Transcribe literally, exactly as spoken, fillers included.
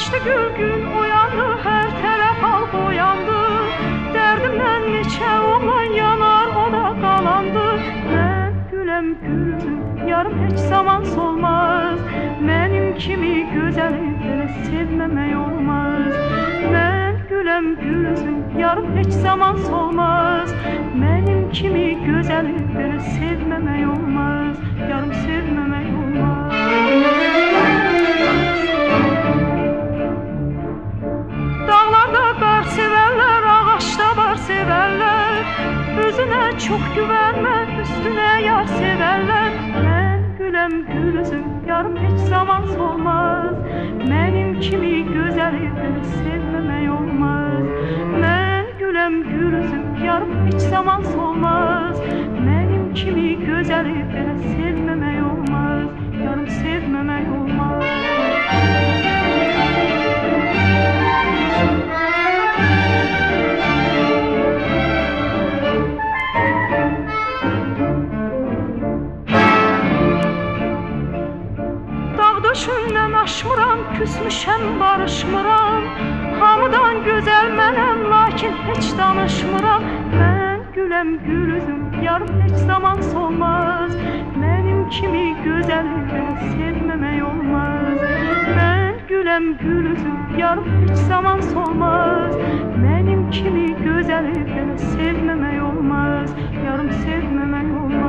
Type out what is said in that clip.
Açdı gül gün oyandı, her tərəf al boyandı. Dərdimdən neçə oğlan yanar, o da qalandı. Mən güləm gülüm, yarım heç zaman solmaz. Mənim kimi gözəli belə sevməmək olmaz. Mən güləm gülüm, yarım heç zaman solmaz. Mənim kimi gözəli belə sevməmək olmaz. Yarım sevməmək olmaz. Dağlarda qar sevərlər, ağaçda bar sevərlər. Özünə çox güvənmə, üstünə yar sevərlər. Mən güləm gülüzüm, yarım heç zaman solmaz. Mənim kimi gözəli belə sevməmək olmaz. Mən güləm gülüzüm, yarım heç zaman solmaz. Mənim kimi gözəli belə sevməmək olmaz. Yarım sevməmək olmaz. Döşündən aşmıram, küsmüşəm, barışmıram. Hamıdan gözəl mənəm, lakin heç danışmıram. Mən güləm gülüzüm, yarım heç zaman solmaz. Mənim kimi gözəli belə sevməmək olmaz. Mən güləm gülüzüm, yarım heç zaman solmaz. Mənim kimi gözəli belə sevməmək olmaz. Yarım sevməmək olmaz.